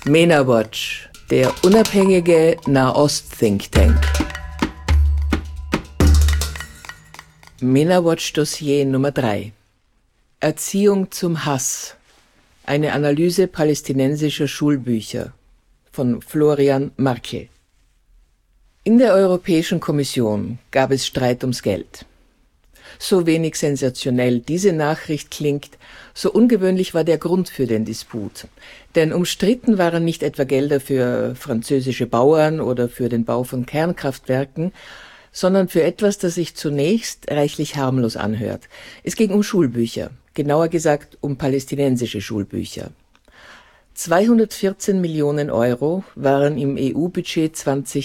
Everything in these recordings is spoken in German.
MENA Watch, der unabhängige Nahost-Think Tank. MENA Watch Dossier Nummer 3. Erziehung zum Hass. Eine Analyse palästinensischer Schulbücher von Florian Markel. In der Europäischen Kommission gab es Streit ums Geld. So wenig sensationell diese Nachricht klingt, so ungewöhnlich war der Grund für den Disput. Denn umstritten waren nicht etwa Gelder für französische Bauern oder für den Bau von Kernkraftwerken, sondern für etwas, das sich zunächst reichlich harmlos anhört. Es ging um Schulbücher, genauer gesagt um palästinensische Schulbücher. 214 Millionen Euro waren im EU-Budget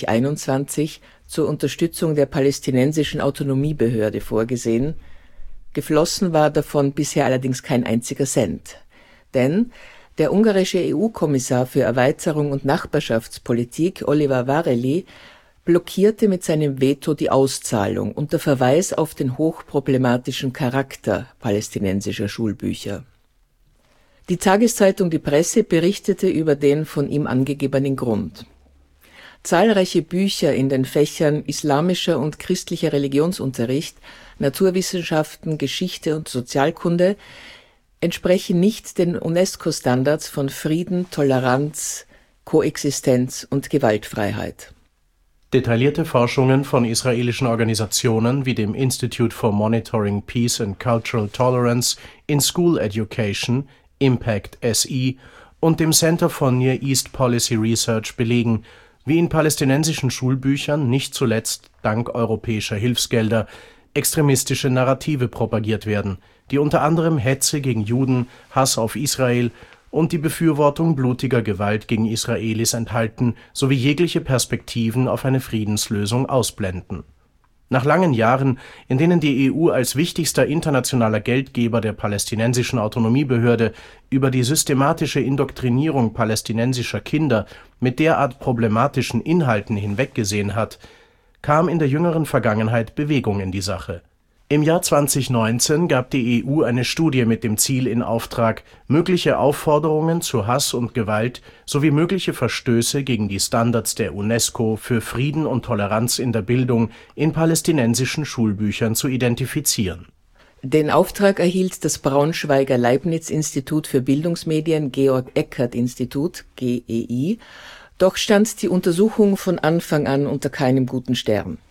2021 zur Unterstützung der palästinensischen Autonomiebehörde vorgesehen. Geflossen war davon bisher allerdings kein einziger Cent. Denn der ungarische EU-Kommissar für Erweiterung und Nachbarschaftspolitik, Oliver Várhelyi, blockierte mit seinem Veto die Auszahlung unter Verweis auf den hochproblematischen Charakter palästinensischer Schulbücher. Die Tageszeitung Die Presse berichtete über den von ihm angegebenen Grund. Zahlreiche Bücher in den Fächern islamischer und christlicher Religionsunterricht, Naturwissenschaften, Geschichte und Sozialkunde entsprechen nicht den UNESCO-Standards von Frieden, Toleranz, Koexistenz und Gewaltfreiheit. Detaillierte Forschungen von israelischen Organisationen wie dem Institute for Monitoring Peace and Cultural Tolerance in School Education, Impact SE, und dem Center for Near East Policy Research belegen, wie in palästinensischen Schulbüchern nicht zuletzt dank europäischer Hilfsgelder extremistische Narrative propagiert werden, die unter anderem Hetze gegen Juden, Hass auf Israel und die Befürwortung blutiger Gewalt gegen Israelis enthalten, sowie jegliche Perspektiven auf eine Friedenslösung ausblenden. Nach langen Jahren, in denen die EU als wichtigster internationaler Geldgeber der palästinensischen Autonomiebehörde über die systematische Indoktrinierung palästinensischer Kinder mit derart problematischen Inhalten hinweggesehen hat, kam in der jüngeren Vergangenheit Bewegung in die Sache. Im Jahr 2019 gab die EU eine Studie mit dem Ziel in Auftrag, mögliche Aufforderungen zu Hass und Gewalt sowie mögliche Verstöße gegen die Standards der UNESCO für Frieden und Toleranz in der Bildung in palästinensischen Schulbüchern zu identifizieren. Den Auftrag erhielt das Braunschweiger Leibniz-Institut für Bildungsmedien Georg-Eckert-Institut (GEI), doch stand die Untersuchung von Anfang an unter keinem guten Stern.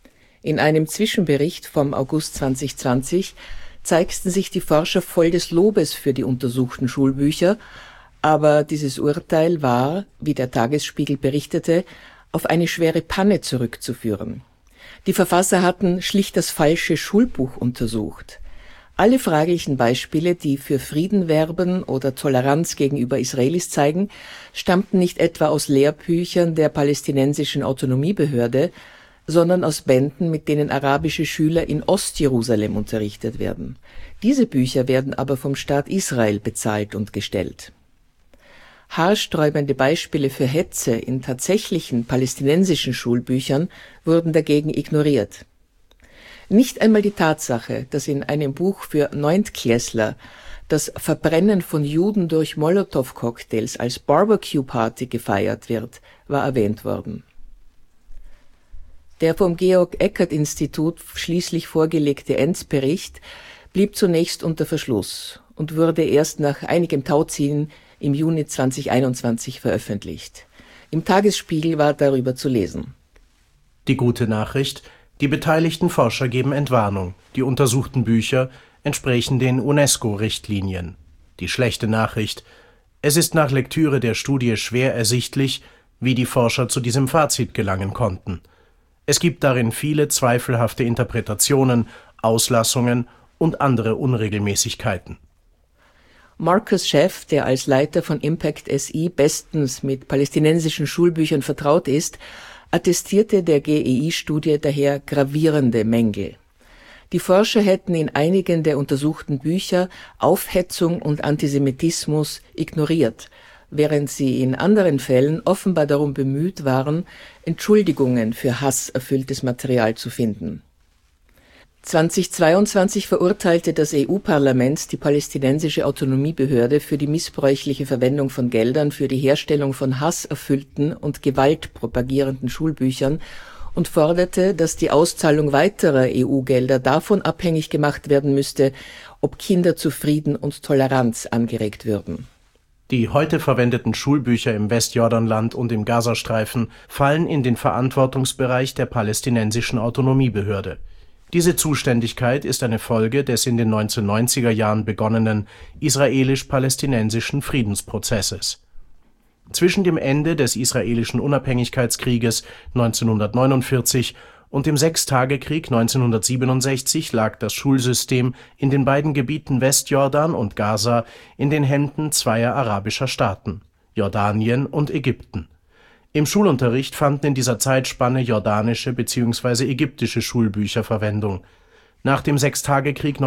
In einem Zwischenbericht vom August 2020 zeigten sich die Forscher voll des Lobes für die untersuchten Schulbücher, aber dieses Urteil war, wie der Tagesspiegel berichtete, auf eine schwere Panne zurückzuführen. Die Verfasser hatten schlicht das falsche Schulbuch untersucht. Alle fraglichen Beispiele, die für Frieden werben oder Toleranz gegenüber Israelis zeigen, stammten nicht etwa aus Lehrbüchern der palästinensischen Autonomiebehörde, sondern aus Bänden, mit denen arabische Schüler in Ostjerusalem unterrichtet werden. Diese Bücher werden aber vom Staat Israel bezahlt und gestellt. Haarsträubende Beispiele für Hetze in tatsächlichen palästinensischen Schulbüchern wurden dagegen ignoriert. Nicht einmal die Tatsache, dass in einem Buch für Neuntklässler das Verbrennen von Juden durch Molotow-Cocktails als Barbecue-Party gefeiert wird, war erwähnt worden. Der vom Georg-Eckert-Institut schließlich vorgelegte Endbericht blieb zunächst unter Verschluss und wurde erst nach einigem Tauziehen im Juni 2021 veröffentlicht. Im Tagesspiegel war darüber zu lesen. Die gute Nachricht: Die beteiligten Forscher geben Entwarnung. Die untersuchten Bücher entsprechen den UNESCO-Richtlinien. Die schlechte Nachricht: Es ist nach Lektüre der Studie schwer ersichtlich, wie die Forscher zu diesem Fazit gelangen konnten. Es gibt darin viele zweifelhafte Interpretationen, Auslassungen und andere Unregelmäßigkeiten. Marcus Scheff, der als Leiter von Impact SE bestens mit palästinensischen Schulbüchern vertraut ist, attestierte der GEI-Studie daher gravierende Mängel. Die Forscher hätten in einigen der untersuchten Bücher Aufhetzung und Antisemitismus ignoriert, während sie in anderen Fällen offenbar darum bemüht waren, Entschuldigungen für hasserfülltes Material zu finden. 2022 verurteilte das EU-Parlament die palästinensische Autonomiebehörde für die missbräuchliche Verwendung von Geldern für die Herstellung von hasserfüllten und gewaltpropagierenden Schulbüchern und forderte, dass die Auszahlung weiterer EU-Gelder davon abhängig gemacht werden müsste, ob Kinder zu Frieden und Toleranz angeregt würden. Die heute verwendeten Schulbücher im Westjordanland und im Gazastreifen fallen in den Verantwortungsbereich der palästinensischen Autonomiebehörde. Diese Zuständigkeit ist eine Folge des in den 1990er Jahren begonnenen israelisch-palästinensischen Friedensprozesses. Zwischen dem Ende des israelischen Unabhängigkeitskrieges 1949 und dem Sechstagekrieg 1967 lag das Schulsystem in den beiden Gebieten Westjordan und Gaza in den Händen zweier arabischer Staaten, Jordanien und Ägypten. Im Schulunterricht fanden in dieser Zeitspanne jordanische bzw. ägyptische Schulbücher Verwendung. Nach dem Sechstagekrieg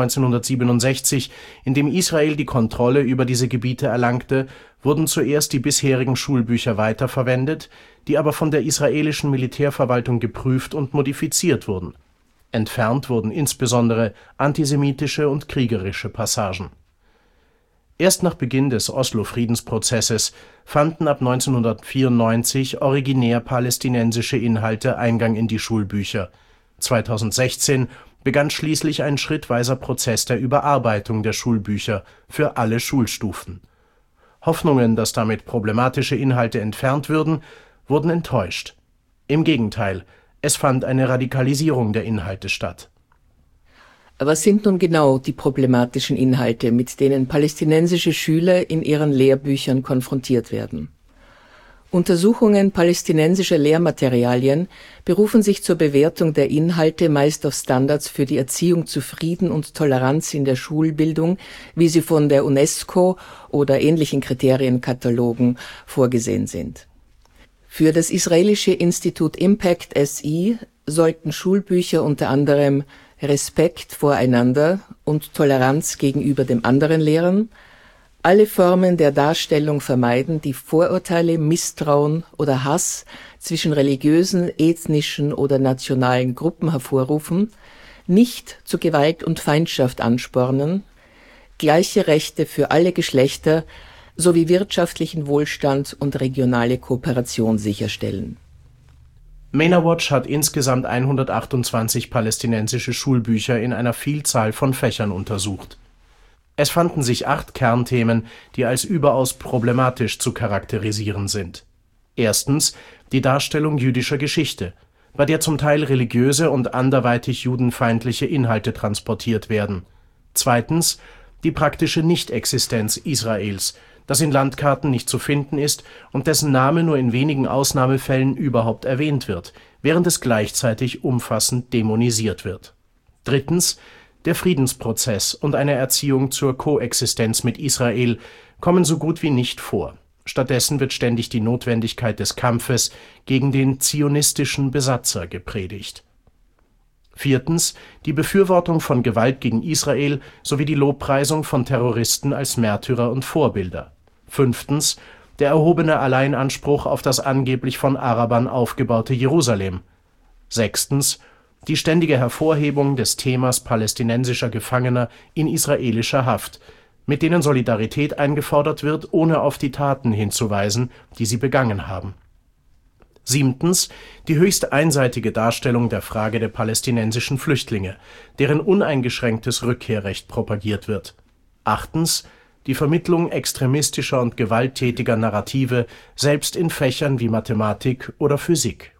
1967, in dem Israel die Kontrolle über diese Gebiete erlangte, wurden zuerst die bisherigen Schulbücher weiterverwendet, die aber von der israelischen Militärverwaltung geprüft und modifiziert wurden. Entfernt wurden insbesondere antisemitische und kriegerische Passagen. Erst nach Beginn des Oslo-Friedensprozesses fanden ab 1994 originär palästinensische Inhalte Eingang in die Schulbücher. 2016 begann schließlich ein schrittweiser Prozess der Überarbeitung der Schulbücher für alle Schulstufen. Hoffnungen, dass damit problematische Inhalte entfernt würden, wurden enttäuscht. Im Gegenteil, es fand eine Radikalisierung der Inhalte statt. Was sind nun genau die problematischen Inhalte, mit denen palästinensische Schüler in ihren Lehrbüchern konfrontiert werden? Untersuchungen palästinensischer Lehrmaterialien berufen sich zur Bewertung der Inhalte meist auf Standards für die Erziehung zu Frieden und Toleranz in der Schulbildung, wie sie von der UNESCO oder ähnlichen Kriterienkatalogen vorgesehen sind. Für das israelische Institut Impact SI sollten Schulbücher unter anderem Respekt voreinander und Toleranz gegenüber dem anderen lehren, alle Formen der Darstellung vermeiden, die Vorurteile, Misstrauen oder Hass zwischen religiösen, ethnischen oder nationalen Gruppen hervorrufen, nicht zu Gewalt und Feindschaft anspornen, gleiche Rechte für alle Geschlechter sowie wirtschaftlichen Wohlstand und regionale Kooperation sicherstellen. MENA Watch hat insgesamt 128 palästinensische Schulbücher in einer Vielzahl von Fächern untersucht. Es fanden sich 8 Kernthemen, die als überaus problematisch zu charakterisieren sind. Erstens die Darstellung jüdischer Geschichte, bei der zum Teil religiöse und anderweitig judenfeindliche Inhalte transportiert werden. Zweitens die praktische Nichtexistenz Israels, das in Landkarten nicht zu finden ist und dessen Name nur in wenigen Ausnahmefällen überhaupt erwähnt wird, während es gleichzeitig umfassend dämonisiert wird. Drittens der Friedensprozess und eine Erziehung zur Koexistenz mit Israel kommen so gut wie nicht vor. Stattdessen wird ständig die Notwendigkeit des Kampfes gegen den zionistischen Besatzer gepredigt. Viertens die Befürwortung von Gewalt gegen Israel sowie die Lobpreisung von Terroristen als Märtyrer und Vorbilder. Fünftens der erhobene Alleinanspruch auf das angeblich von Arabern aufgebaute Jerusalem. Sechstens die ständige Hervorhebung des Themas palästinensischer Gefangener in israelischer Haft, mit denen Solidarität eingefordert wird, ohne auf die Taten hinzuweisen, die sie begangen haben. Siebtens die höchst einseitige Darstellung der Frage der palästinensischen Flüchtlinge, deren uneingeschränktes Rückkehrrecht propagiert wird. Achtens die Vermittlung extremistischer und gewalttätiger Narrative, selbst in Fächern wie Mathematik oder Physik.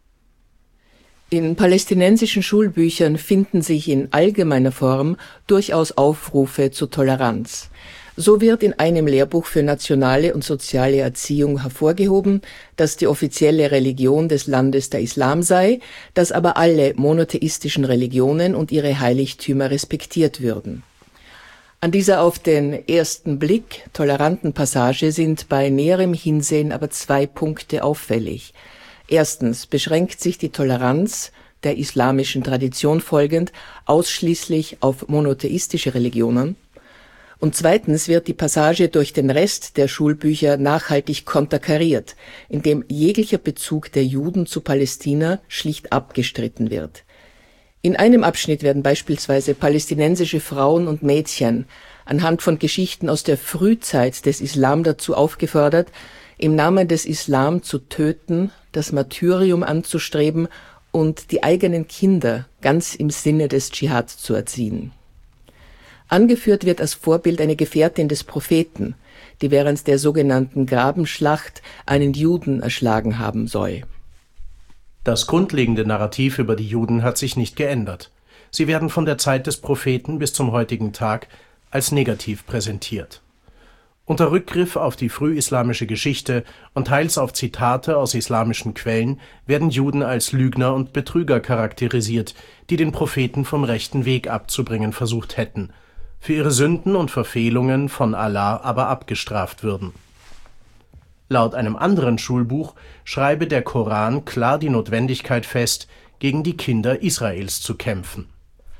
In palästinensischen Schulbüchern finden sich in allgemeiner Form durchaus Aufrufe zur Toleranz. So wird in einem Lehrbuch für nationale und soziale Erziehung hervorgehoben, dass die offizielle Religion des Landes der Islam sei, dass aber alle monotheistischen Religionen und ihre Heiligtümer respektiert würden. An dieser auf den ersten Blick toleranten Passage sind bei näherem Hinsehen aber 2 Punkte auffällig. Erstens beschränkt sich die Toleranz, der islamischen Tradition folgend, ausschließlich auf monotheistische Religionen. Und zweitens wird die Passage durch den Rest der Schulbücher nachhaltig konterkariert, indem jeglicher Bezug der Juden zu Palästina schlicht abgestritten wird. In einem Abschnitt werden beispielsweise palästinensische Frauen und Mädchen anhand von Geschichten aus der Frühzeit des Islam dazu aufgefordert, im Namen des Islam zu töten, das Martyrium anzustreben und die eigenen Kinder ganz im Sinne des Dschihad zu erziehen. Angeführt wird als Vorbild eine Gefährtin des Propheten, die während der sogenannten Grabenschlacht einen Juden erschlagen haben soll. Das grundlegende Narrativ über die Juden hat sich nicht geändert. Sie werden von der Zeit des Propheten bis zum heutigen Tag als negativ präsentiert. Unter Rückgriff auf die frühislamische Geschichte und teils auf Zitate aus islamischen Quellen werden Juden als Lügner und Betrüger charakterisiert, die den Propheten vom rechten Weg abzubringen versucht hätten, für ihre Sünden und Verfehlungen von Allah aber abgestraft würden. Laut einem anderen Schulbuch schreibe der Koran klar die Notwendigkeit fest, gegen die Kinder Israels zu kämpfen.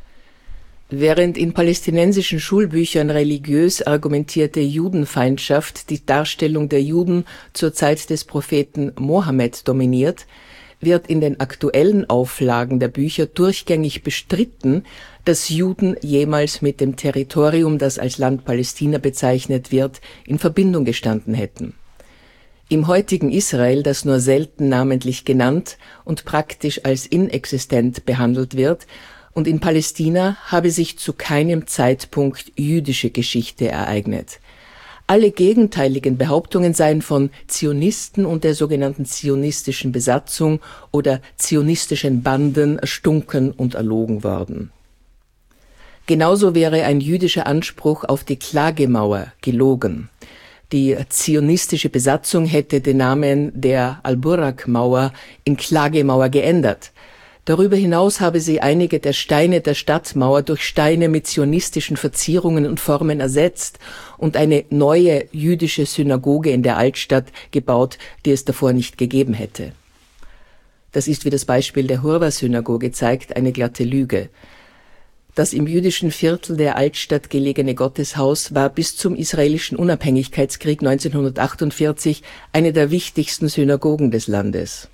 Während in palästinensischen Schulbüchern religiös argumentierte Judenfeindschaft die Darstellung der Juden zur Zeit des Propheten Mohammed dominiert, wird in den aktuellen Auflagen der Bücher durchgängig bestritten, dass Juden jemals mit dem Territorium, das als Land Palästina bezeichnet wird, in Verbindung gestanden hätten. Im heutigen Israel, das nur selten namentlich genannt und praktisch als inexistent behandelt wird, und in Palästina habe sich zu keinem Zeitpunkt jüdische Geschichte ereignet. Alle gegenteiligen Behauptungen seien von Zionisten und der sogenannten zionistischen Besatzung oder zionistischen Banden erstunken und erlogen worden. Genauso wäre ein jüdischer Anspruch auf die Klagemauer gelogen. Die zionistische Besatzung hätte den Namen der Al-Burak-Mauer in Klagemauer geändert. Darüber hinaus habe sie einige der Steine der Stadtmauer durch Steine mit zionistischen Verzierungen und Formen ersetzt und eine neue jüdische Synagoge in der Altstadt gebaut, die es davor nicht gegeben hätte. Das ist, wie das Beispiel der Hurwa-Synagoge zeigt, eine glatte Lüge. Das im jüdischen Viertel der Altstadt gelegene Gotteshaus war bis zum israelischen Unabhängigkeitskrieg 1948 eine der wichtigsten Synagogen des Landes.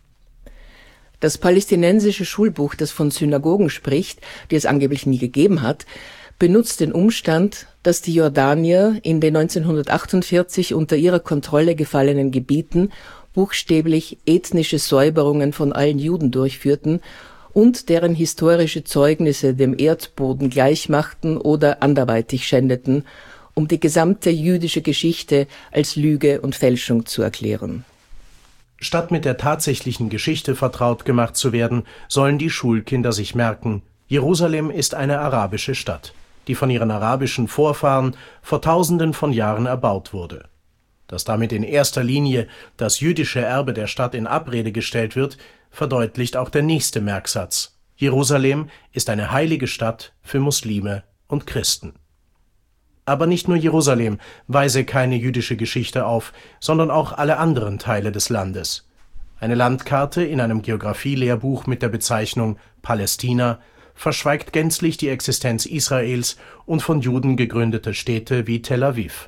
Das palästinensische Schulbuch, das von Synagogen spricht, die es angeblich nie gegeben hat, benutzt den Umstand, dass die Jordanier in den 1948 unter ihrer Kontrolle gefallenen Gebieten buchstäblich ethnische Säuberungen von allen Juden durchführten und deren historische Zeugnisse dem Erdboden gleichmachten oder anderweitig schändeten, um die gesamte jüdische Geschichte als Lüge und Fälschung zu erklären. Statt mit der tatsächlichen Geschichte vertraut gemacht zu werden, sollen die Schulkinder sich merken, Jerusalem ist eine arabische Stadt, die von ihren arabischen Vorfahren vor Tausenden von Jahren erbaut wurde. Dass damit in erster Linie das jüdische Erbe der Stadt in Abrede gestellt wird, verdeutlicht auch der nächste Merksatz: Jerusalem ist eine heilige Stadt für Muslime und Christen. Aber nicht nur Jerusalem weise keine jüdische Geschichte auf, sondern auch alle anderen Teile des Landes. Eine Landkarte in einem Geografielehrbuch mit der Bezeichnung Palästina verschweigt gänzlich die Existenz Israels und von Juden gegründete Städte wie Tel Aviv.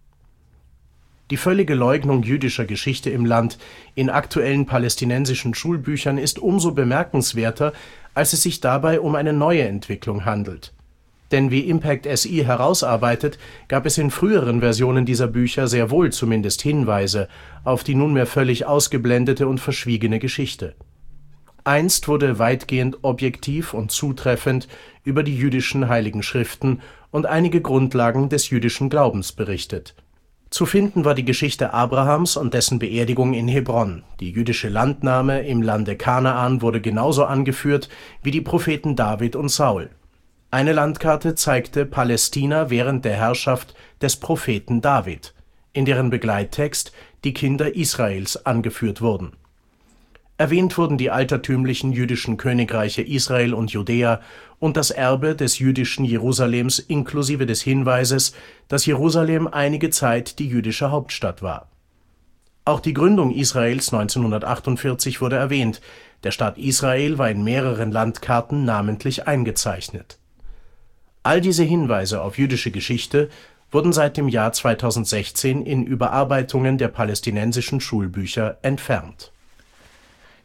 Die völlige Leugnung jüdischer Geschichte im Land in aktuellen palästinensischen Schulbüchern ist umso bemerkenswerter, als es sich dabei um eine neue Entwicklung handelt. Denn wie Impact SE herausarbeitet, gab es in früheren Versionen dieser Bücher sehr wohl zumindest Hinweise auf die nunmehr völlig ausgeblendete und verschwiegene Geschichte. Einst wurde weitgehend objektiv und zutreffend über die jüdischen Heiligen Schriften und einige Grundlagen des jüdischen Glaubens berichtet. Zu finden war die Geschichte Abrahams und dessen Beerdigung in Hebron. Die jüdische Landnahme im Lande Kanaan wurde genauso angeführt wie die Propheten David und Saul. Eine Landkarte zeigte Palästina während der Herrschaft des Propheten David, in deren Begleittext die Kinder Israels angeführt wurden. Erwähnt wurden die altertümlichen jüdischen Königreiche Israel und Judäa und das Erbe des jüdischen Jerusalems inklusive des Hinweises, dass Jerusalem einige Zeit die jüdische Hauptstadt war. Auch die Gründung Israels 1948 wurde erwähnt. Der Staat Israel war in mehreren Landkarten namentlich eingezeichnet. All diese Hinweise auf jüdische Geschichte wurden seit dem Jahr 2016 in Überarbeitungen der palästinensischen Schulbücher entfernt.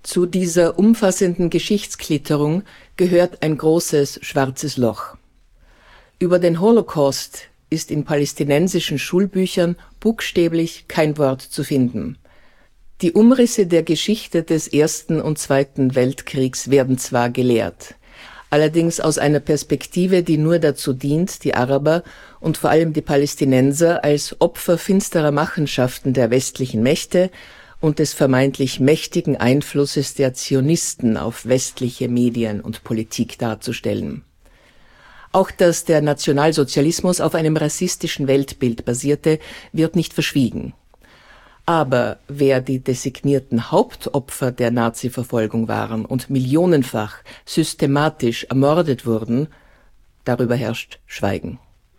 Zu dieser umfassenden Geschichtsklitterung gehört ein großes schwarzes Loch. Über den Holocaust ist in palästinensischen Schulbüchern buchstäblich kein Wort zu finden. Die Umrisse der Geschichte des Ersten und Zweiten Weltkriegs werden zwar gelehrt, allerdings aus einer Perspektive, die nur dazu dient, die Araber und vor allem die Palästinenser als Opfer finsterer Machenschaften der westlichen Mächte und des vermeintlich mächtigen Einflusses der Zionisten auf westliche Medien und Politik darzustellen. Auch dass der Nationalsozialismus auf einem rassistischen Weltbild basierte, wird nicht verschwiegen. Aber wer die designierten Hauptopfer der Nazi-Verfolgung waren und millionenfach systematisch ermordet wurden, darüber herrscht Schweigen.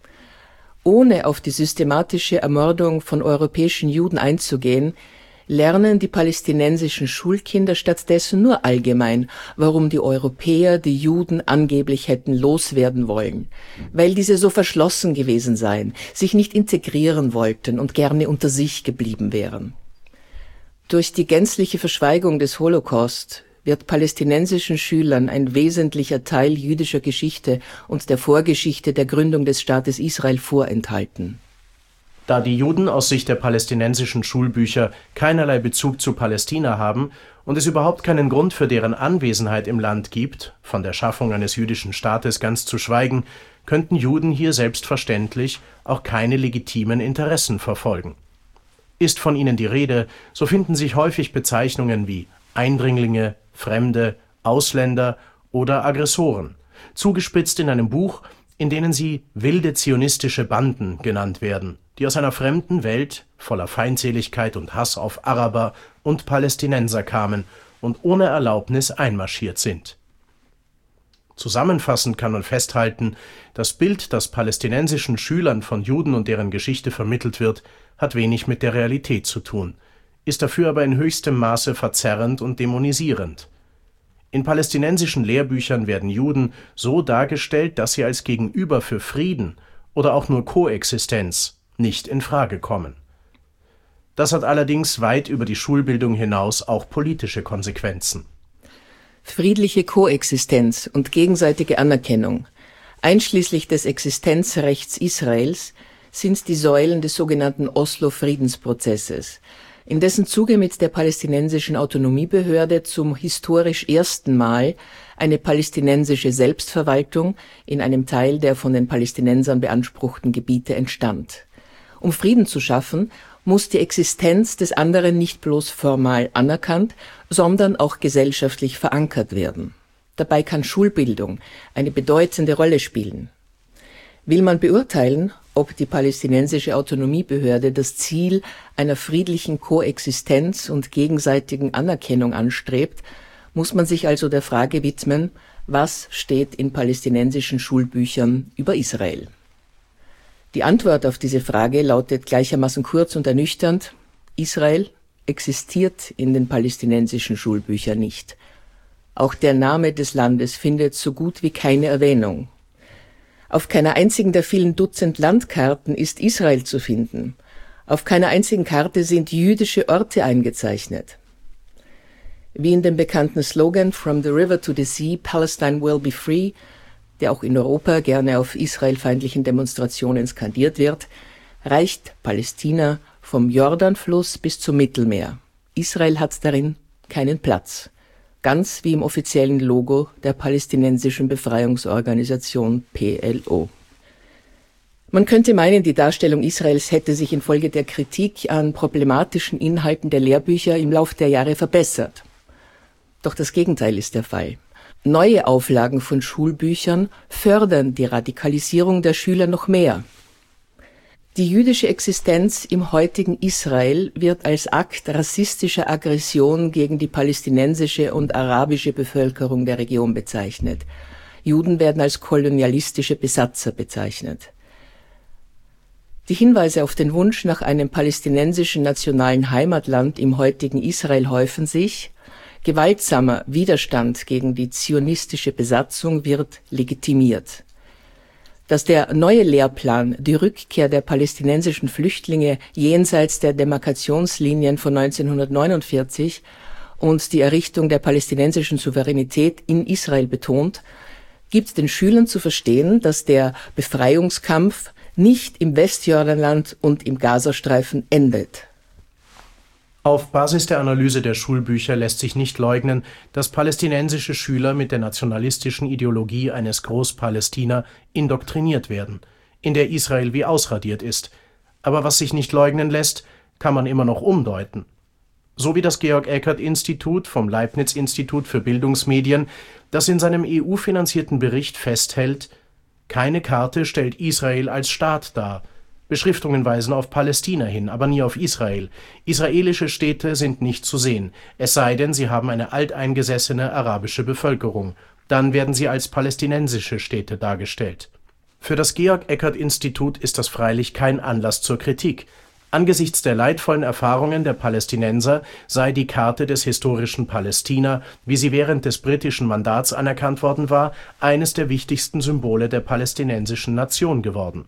Ohne auf die systematische Ermordung von europäischen Juden einzugehen, lernen die palästinensischen Schulkinder stattdessen nur allgemein, warum die Europäer die Juden angeblich hätten loswerden wollen, weil diese so verschlossen gewesen seien, sich nicht integrieren wollten und gerne unter sich geblieben wären. Durch die gänzliche Verschweigung des Holocaust wird palästinensischen Schülern ein wesentlicher Teil jüdischer Geschichte und der Vorgeschichte der Gründung des Staates Israel vorenthalten. Da die Juden aus Sicht der palästinensischen Schulbücher keinerlei Bezug zu Palästina haben und es überhaupt keinen Grund für deren Anwesenheit im Land gibt, von der Schaffung eines jüdischen Staates ganz zu schweigen, könnten Juden hier selbstverständlich auch keine legitimen Interessen verfolgen. Ist von ihnen die Rede, so finden sich häufig Bezeichnungen wie Eindringlinge, Fremde, Ausländer oder Aggressoren, zugespitzt in einem Buch, in denen sie wilde zionistische Banden genannt werden, die aus einer fremden Welt voller Feindseligkeit und Hass auf Araber und Palästinenser kamen und ohne Erlaubnis einmarschiert sind. Zusammenfassend kann man festhalten, das Bild, das palästinensischen Schülern von Juden und deren Geschichte vermittelt wird, hat wenig mit der Realität zu tun, ist dafür aber in höchstem Maße verzerrend und dämonisierend. In palästinensischen Lehrbüchern werden Juden so dargestellt, dass sie als Gegenüber für Frieden oder auch nur Koexistenz nicht in Frage kommen. Das hat allerdings weit über die Schulbildung hinaus auch politische Konsequenzen. Friedliche Koexistenz und gegenseitige Anerkennung, einschließlich des Existenzrechts Israels, sind die Säulen des sogenannten Oslo-Friedensprozesses, in dessen Zuge mit der palästinensischen Autonomiebehörde zum historisch ersten Mal eine palästinensische Selbstverwaltung in einem Teil der von den Palästinensern beanspruchten Gebiete entstand. Um Frieden zu schaffen, muss die Existenz des anderen nicht bloß formal anerkannt, sondern auch gesellschaftlich verankert werden. Dabei kann Schulbildung eine bedeutende Rolle spielen. Will man beurteilen, ob die palästinensische Autonomiebehörde das Ziel einer friedlichen Koexistenz und gegenseitigen Anerkennung anstrebt, muss man sich also der Frage widmen, was steht in palästinensischen Schulbüchern über Israel? Die Antwort auf diese Frage lautet gleichermaßen kurz und ernüchternd: Israel existiert in den palästinensischen Schulbüchern nicht. Auch der Name des Landes findet so gut wie keine Erwähnung. Auf keiner einzigen der vielen Dutzend Landkarten ist Israel zu finden. Auf keiner einzigen Karte sind jüdische Orte eingezeichnet. Wie in dem bekannten Slogan From the River to the Sea, Palestine will be free, der auch in Europa gerne auf israelfeindlichen Demonstrationen skandiert wird, reicht Palästina vom Jordanfluss bis zum Mittelmeer. Israel hat darin keinen Platz. Ganz wie im offiziellen Logo der palästinensischen Befreiungsorganisation PLO. Man könnte meinen, die Darstellung Israels hätte sich infolge der Kritik an problematischen Inhalten der Lehrbücher im Lauf der Jahre verbessert. Doch das Gegenteil ist der Fall. Neue Auflagen von Schulbüchern fördern die Radikalisierung der Schüler noch mehr. Die jüdische Existenz im heutigen Israel wird als Akt rassistischer Aggression gegen die palästinensische und arabische Bevölkerung der Region bezeichnet. Juden werden als kolonialistische Besatzer bezeichnet. Die Hinweise auf den Wunsch nach einem palästinensischen nationalen Heimatland im heutigen Israel häufen sich. Gewaltsamer Widerstand gegen die zionistische Besatzung wird legitimiert. Dass der neue Lehrplan die Rückkehr der palästinensischen Flüchtlinge jenseits der Demarkationslinien von 1949 und die Errichtung der palästinensischen Souveränität in Israel betont, gibt den Schülern zu verstehen, dass der Befreiungskampf nicht im Westjordanland und im Gazastreifen endet. Auf Basis der Analyse der Schulbücher lässt sich nicht leugnen, dass palästinensische Schüler mit der nationalistischen Ideologie eines Großpalästina indoktriniert werden, in der Israel wie ausradiert ist. Aber was sich nicht leugnen lässt, kann man immer noch umdeuten. So wie das Georg-Eckert-Institut vom Leibniz-Institut für Bildungsmedien, das in seinem EU-finanzierten Bericht festhält: Keine Karte stellt Israel als Staat dar. Beschriftungen weisen auf Palästina hin, aber nie auf Israel. Israelische Städte sind nicht zu sehen, es sei denn, sie haben eine alteingesessene arabische Bevölkerung. Dann werden sie als palästinensische Städte dargestellt. Für das Georg-Eckert-Institut ist das freilich kein Anlass zur Kritik. Angesichts der leidvollen Erfahrungen der Palästinenser sei die Karte des historischen Palästina, wie sie während des britischen Mandats anerkannt worden war, eines der wichtigsten Symbole der palästinensischen Nation geworden.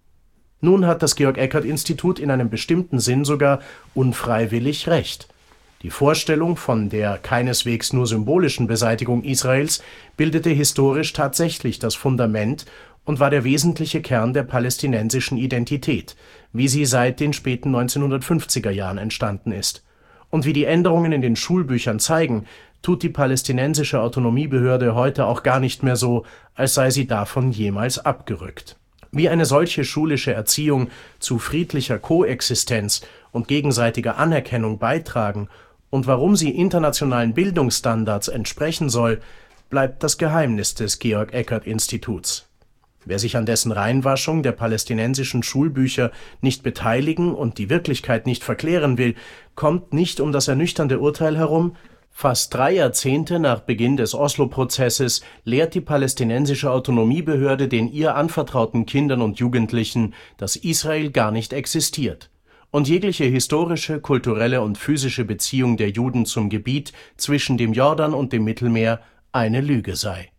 Nun hat das Georg-Eckert-Institut in einem bestimmten Sinn sogar unfreiwillig recht. Die Vorstellung von der keineswegs nur symbolischen Beseitigung Israels bildete historisch tatsächlich das Fundament und war der wesentliche Kern der palästinensischen Identität, wie sie seit den späten 1950er Jahren entstanden ist. Und wie die Änderungen in den Schulbüchern zeigen, tut die palästinensische Autonomiebehörde heute auch gar nicht mehr so, als sei sie davon jemals abgerückt. Wie eine solche schulische Erziehung zu friedlicher Koexistenz und gegenseitiger Anerkennung beitragen und warum sie internationalen Bildungsstandards entsprechen soll, bleibt das Geheimnis des Georg-Eckert-Instituts. Wer sich an dessen Reinwaschung der palästinensischen Schulbücher nicht beteiligen und die Wirklichkeit nicht verklären will, kommt nicht um das ernüchternde Urteil herum: Fast 3 Jahrzehnte nach Beginn des Oslo-Prozesses lehrt die palästinensische Autonomiebehörde den ihr anvertrauten Kindern und Jugendlichen, dass Israel gar nicht existiert und jegliche historische, kulturelle und physische Beziehung der Juden zum Gebiet zwischen dem Jordan und dem Mittelmeer eine Lüge sei.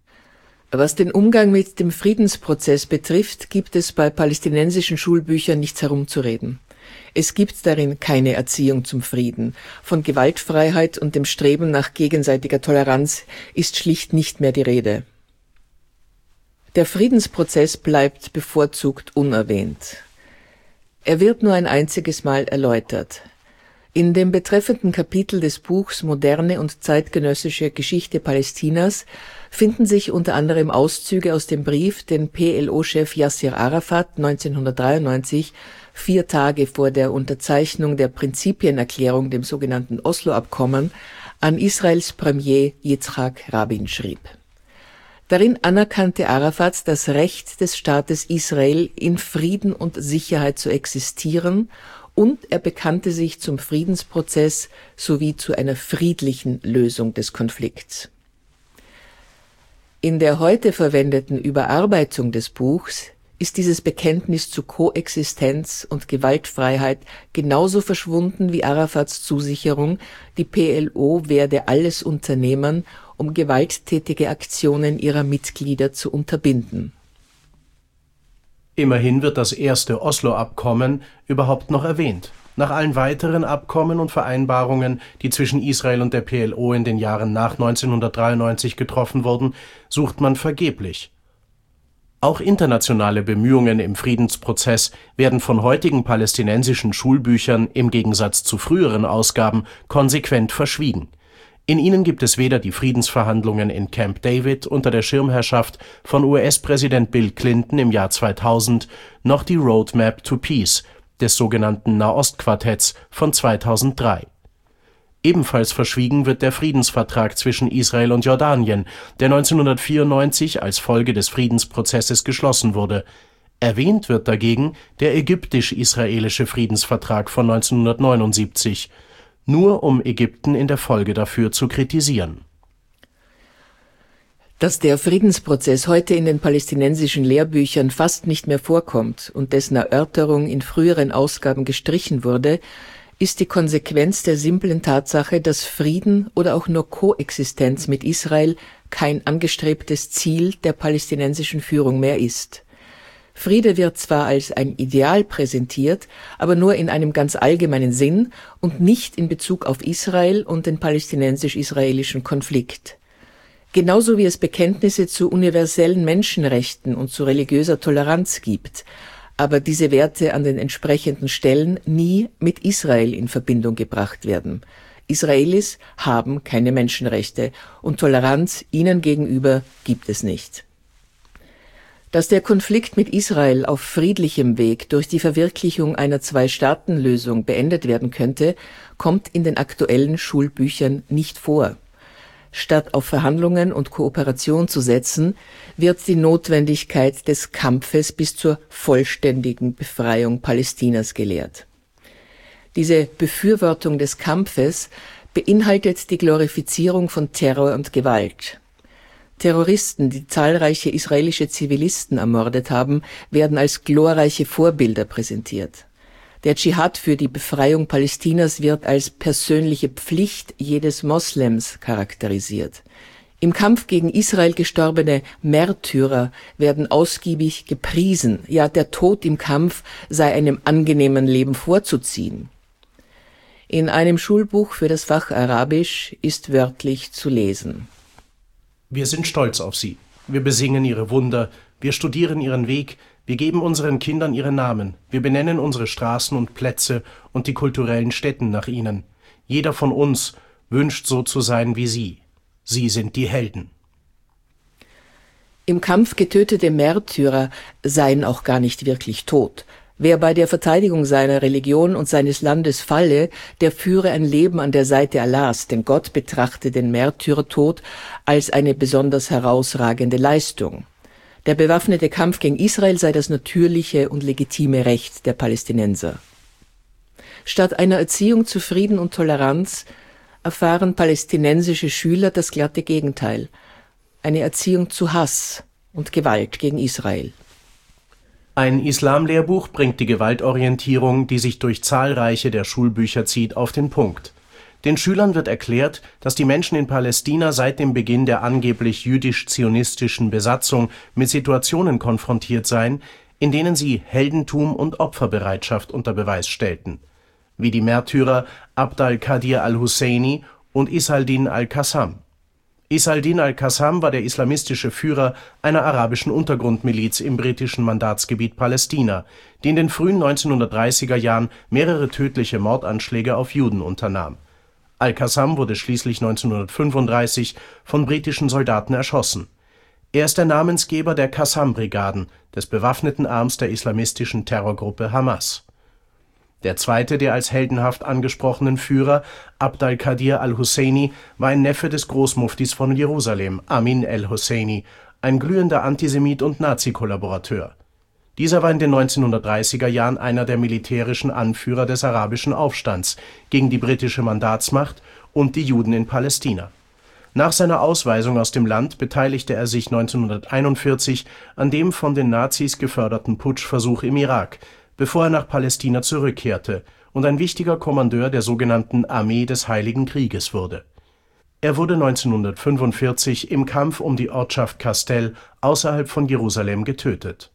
Was den Umgang mit dem Friedensprozess betrifft, gibt es bei palästinensischen Schulbüchern nichts herumzureden. Es gibt darin keine Erziehung zum Frieden. Von Gewaltfreiheit und dem Streben nach gegenseitiger Toleranz ist schlicht nicht mehr die Rede. Der Friedensprozess bleibt bevorzugt unerwähnt. Er wird nur ein einziges Mal erläutert. In dem betreffenden Kapitel des Buchs Moderne und zeitgenössische Geschichte Palästinas finden sich unter anderem Auszüge aus dem Brief, den PLO-Chef Yasser Arafat 1993, 4 Tage vor der Unterzeichnung der Prinzipienerklärung, dem sogenannten Oslo-Abkommen, an Israels Premier Yitzhak Rabin schrieb. Darin anerkannte Arafat das Recht des Staates Israel, in Frieden und Sicherheit zu existieren, und er bekannte sich zum Friedensprozess sowie zu einer friedlichen Lösung des Konflikts. In der heute verwendeten Überarbeitung des Buchs ist dieses Bekenntnis zu Koexistenz und Gewaltfreiheit genauso verschwunden wie Arafats Zusicherung, die PLO werde alles unternehmen, um gewalttätige Aktionen ihrer Mitglieder zu unterbinden. Immerhin wird das erste Oslo-Abkommen überhaupt noch erwähnt. Nach allen weiteren Abkommen und Vereinbarungen, die zwischen Israel und der PLO in den Jahren nach 1993 getroffen wurden, sucht man vergeblich. Auch internationale Bemühungen im Friedensprozess werden von heutigen palästinensischen Schulbüchern im Gegensatz zu früheren Ausgaben konsequent verschwiegen. In ihnen gibt es weder die Friedensverhandlungen in Camp David unter der Schirmherrschaft von US-Präsident Bill Clinton im Jahr 2000 noch die Roadmap to Peace des sogenannten Nahostquartetts von 2003. Ebenfalls verschwiegen wird der Friedensvertrag zwischen Israel und Jordanien, der 1994 als Folge des Friedensprozesses geschlossen wurde. Erwähnt wird dagegen der ägyptisch-israelische Friedensvertrag von 1979, nur um Ägypten in der Folge dafür zu kritisieren. Dass der Friedensprozess heute in den palästinensischen Lehrbüchern fast nicht mehr vorkommt und dessen Erörterung in früheren Ausgaben gestrichen wurde, ist die Konsequenz der simplen Tatsache, dass Frieden oder auch nur Koexistenz mit Israel kein angestrebtes Ziel der palästinensischen Führung mehr ist. Friede wird zwar als ein Ideal präsentiert, aber nur in einem ganz allgemeinen Sinn und nicht in Bezug auf Israel und den palästinensisch-israelischen Konflikt. Genauso wie es Bekenntnisse zu universellen Menschenrechten und zu religiöser Toleranz gibt, aber diese Werte an den entsprechenden Stellen nie mit Israel in Verbindung gebracht werden. Israelis haben keine Menschenrechte und Toleranz ihnen gegenüber gibt es nicht. Dass der Konflikt mit Israel auf friedlichem Weg durch die Verwirklichung einer Zwei-Staaten-Lösung beendet werden könnte, kommt in den aktuellen Schulbüchern nicht vor. Statt auf Verhandlungen und Kooperation zu setzen, wird die Notwendigkeit des Kampfes bis zur vollständigen Befreiung Palästinas gelehrt. Diese Befürwortung des Kampfes beinhaltet die Glorifizierung von Terror und Gewalt. Terroristen, die zahlreiche israelische Zivilisten ermordet haben, werden als glorreiche Vorbilder präsentiert. Der Dschihad für die Befreiung Palästinas wird als persönliche Pflicht jedes Moslems charakterisiert. Im Kampf gegen Israel gestorbene Märtyrer werden ausgiebig gepriesen, ja, der Tod im Kampf sei einem angenehmen Leben vorzuziehen. In einem Schulbuch für das Fach Arabisch ist wörtlich zu lesen: Wir sind stolz auf sie. Wir besingen ihre Wunder. Wir studieren ihren Weg. Wir geben unseren Kindern ihre Namen. Wir benennen unsere Straßen und Plätze und die kulturellen Stätten nach ihnen. Jeder von uns wünscht so zu sein wie sie. Sie sind die Helden. Im Kampf getötete Märtyrer seien auch gar nicht wirklich tot. Wer bei der Verteidigung seiner Religion und seines Landes falle, der führe ein Leben an der Seite Allahs, denn Gott betrachte den Märtyrertod als eine besonders herausragende Leistung. Der bewaffnete Kampf gegen Israel sei das natürliche und legitime Recht der Palästinenser. Statt einer Erziehung zu Frieden und Toleranz erfahren palästinensische Schüler das glatte Gegenteil: eine Erziehung zu Hass und Gewalt gegen Israel. Ein Islamlehrbuch bringt die Gewaltorientierung, die sich durch zahlreiche der Schulbücher zieht, auf den Punkt. Den Schülern wird erklärt, dass die Menschen in Palästina seit dem Beginn der angeblich jüdisch-zionistischen Besatzung mit Situationen konfrontiert seien, in denen sie Heldentum und Opferbereitschaft unter Beweis stellten, wie die Märtyrer Abd al-Qadir al-Husseini und Isaldin al-Qassam. Isaldin al-Qassam war der islamistische Führer einer arabischen Untergrundmiliz im britischen Mandatsgebiet Palästina, die in den frühen 1930er Jahren mehrere tödliche Mordanschläge auf Juden unternahm. Al-Qassam wurde schließlich 1935 von britischen Soldaten erschossen. Er ist der Namensgeber der Qassam-Brigaden, des bewaffneten Arms der islamistischen Terrorgruppe Hamas. Der zweite der als heldenhaft angesprochenen Führer, Abd al-Qadir al-Husseini, war ein Neffe des Großmuftis von Jerusalem, Amin el-Husseini, ein glühender Antisemit und Nazi-Kollaborateur. Dieser war in den 1930er Jahren einer der militärischen Anführer des arabischen Aufstands gegen die britische Mandatsmacht und die Juden in Palästina. Nach seiner Ausweisung aus dem Land beteiligte er sich 1941 an dem von den Nazis geförderten Putschversuch im Irak, bevor er nach Palästina zurückkehrte und ein wichtiger Kommandeur der sogenannten Armee des Heiligen Krieges wurde. Er wurde 1945 im Kampf um die Ortschaft Kastel außerhalb von Jerusalem getötet.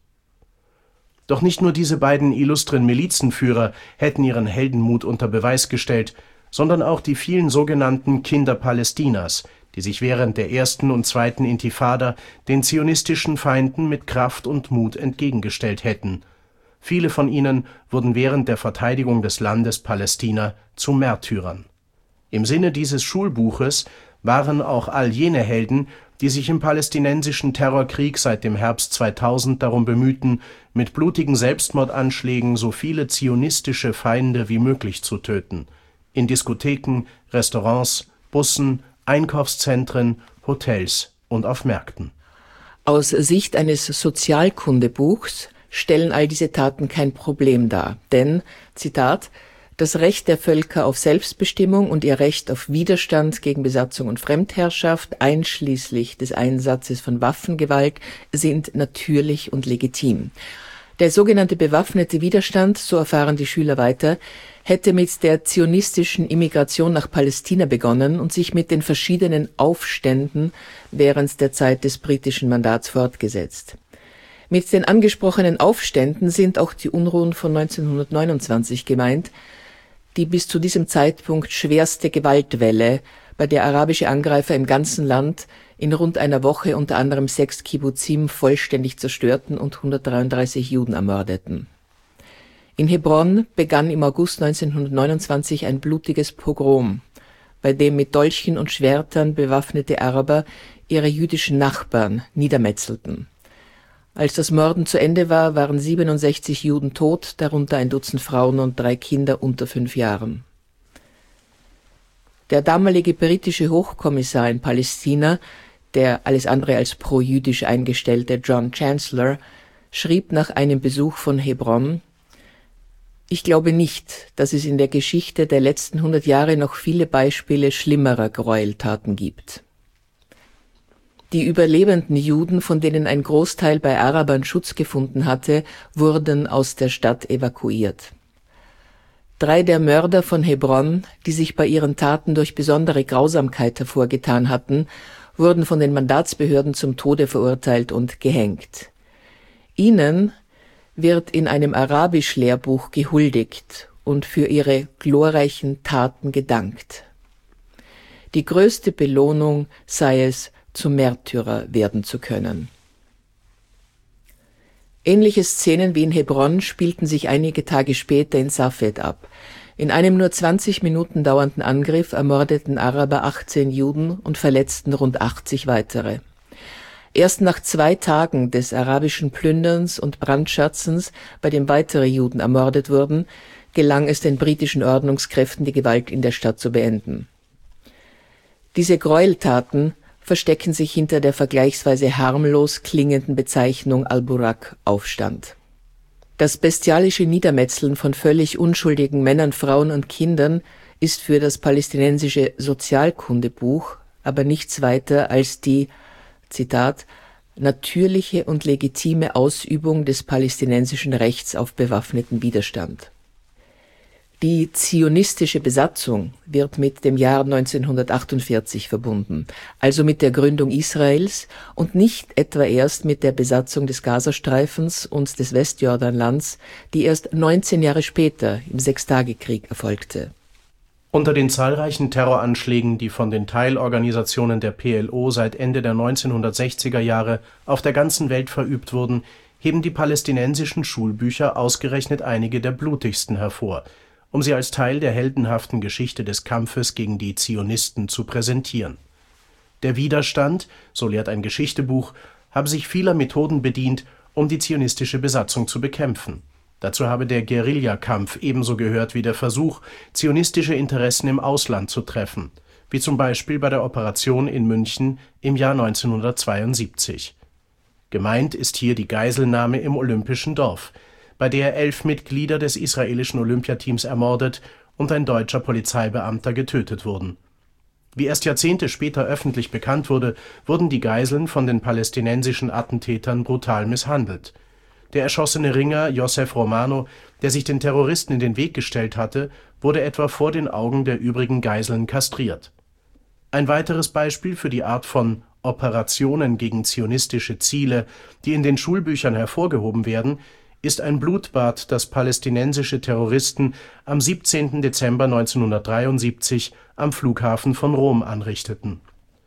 Doch nicht nur diese beiden illustren Milizenführer hätten ihren Heldenmut unter Beweis gestellt, sondern auch die vielen sogenannten Kinder Palästinas, die sich während der ersten und zweiten Intifada den zionistischen Feinden mit Kraft und Mut entgegengestellt hätten. Viele von ihnen wurden während der Verteidigung des Landes Palästina zu Märtyrern. Im Sinne dieses Schulbuches waren auch all jene Helden, die sich im palästinensischen Terrorkrieg seit dem Herbst 2000 darum bemühten, mit blutigen Selbstmordanschlägen so viele zionistische Feinde wie möglich zu töten. In Diskotheken, Restaurants, Bussen, Einkaufszentren, Hotels und auf Märkten. Aus Sicht eines Sozialkundebuchs stellen all diese Taten kein Problem dar, denn, Zitat, das Recht der Völker auf Selbstbestimmung und ihr Recht auf Widerstand gegen Besatzung und Fremdherrschaft, einschließlich des Einsatzes von Waffengewalt, sind natürlich und legitim. Der sogenannte bewaffnete Widerstand, so erfahren die Schüler weiter, hätte mit der zionistischen Immigration nach Palästina begonnen und sich mit den verschiedenen Aufständen während der Zeit des britischen Mandats fortgesetzt. Mit den angesprochenen Aufständen sind auch die Unruhen von 1929 gemeint, die bis zu diesem Zeitpunkt schwerste Gewaltwelle, bei der arabische Angreifer im ganzen Land in rund einer Woche unter anderem 6 Kibbuzim vollständig zerstörten und 133 Juden ermordeten. In Hebron begann im August 1929 ein blutiges Pogrom, bei dem mit Dolchen und Schwertern bewaffnete Araber ihre jüdischen Nachbarn niedermetzelten. Als das Morden zu Ende war, waren 67 Juden tot, darunter ein Dutzend Frauen und 3 Kinder unter 5 Jahren. Der damalige britische Hochkommissar in Palästina, der alles andere als pro-jüdisch eingestellte John Chancellor, schrieb nach einem Besuch von Hebron: Ich glaube nicht, dass es in der Geschichte der letzten 100 Jahre noch viele Beispiele schlimmerer Gräueltaten gibt. Die überlebenden Juden, von denen ein Großteil bei Arabern Schutz gefunden hatte, wurden aus der Stadt evakuiert. 3 der Mörder von Hebron, die sich bei ihren Taten durch besondere Grausamkeit hervorgetan hatten, wurden von den Mandatsbehörden zum Tode verurteilt und gehängt. Ihnen wird in einem Arabisch-Lehrbuch gehuldigt und für ihre glorreichen Taten gedankt. Die größte Belohnung sei es, zum Märtyrer werden zu können. Ähnliche Szenen wie in Hebron spielten sich einige Tage später in Safed ab. In einem nur 20 Minuten dauernden Angriff ermordeten Araber 18 Juden und verletzten rund 80 weitere. Erst nach 2 Tagen des arabischen Plünderns und Brandschatzens, bei dem weitere Juden ermordet wurden, gelang es den britischen Ordnungskräften, die Gewalt in der Stadt zu beenden. Diese Gräueltaten verstecken sich hinter der vergleichsweise harmlos klingenden Bezeichnung Al-Burak-Aufstand. Das bestialische Niedermetzeln von völlig unschuldigen Männern, Frauen und Kindern ist für das palästinensische Sozialkundebuch aber nichts weiter als die, Zitat, natürliche und legitime Ausübung des palästinensischen Rechts auf bewaffneten Widerstand. Die zionistische Besatzung wird mit dem Jahr 1948 verbunden, also mit der Gründung Israels und nicht etwa erst mit der Besatzung des Gazastreifens und des Westjordanlands, die erst 19 Jahre später im Sechstagekrieg erfolgte. Unter den zahlreichen Terroranschlägen, die von den Teilorganisationen der PLO seit Ende der 1960er Jahre auf der ganzen Welt verübt wurden, heben die palästinensischen Schulbücher ausgerechnet einige der blutigsten hervor, um sie als Teil der heldenhaften Geschichte des Kampfes gegen die Zionisten zu präsentieren. Der Widerstand, so lehrt ein Geschichtebuch, habe sich vieler Methoden bedient, um die zionistische Besatzung zu bekämpfen. Dazu habe der Guerillakampf ebenso gehört wie der Versuch, zionistische Interessen im Ausland zu treffen, wie zum Beispiel bei der Operation in München im Jahr 1972. Gemeint ist hier die Geiselnahme im Olympischen Dorf, bei der 11 Mitglieder des israelischen Olympiateams ermordet und ein deutscher Polizeibeamter getötet wurden. Wie erst Jahrzehnte später öffentlich bekannt wurde, wurden die Geiseln von den palästinensischen Attentätern brutal misshandelt. Der erschossene Ringer Josef Romano, der sich den Terroristen in den Weg gestellt hatte, wurde etwa vor den Augen der übrigen Geiseln kastriert. Ein weiteres Beispiel für die Art von Operationen gegen zionistische Ziele, die in den Schulbüchern hervorgehoben werden, ist ein Blutbad, das palästinensische Terroristen am 17. Dezember 1973 am Flughafen von Rom anrichteten.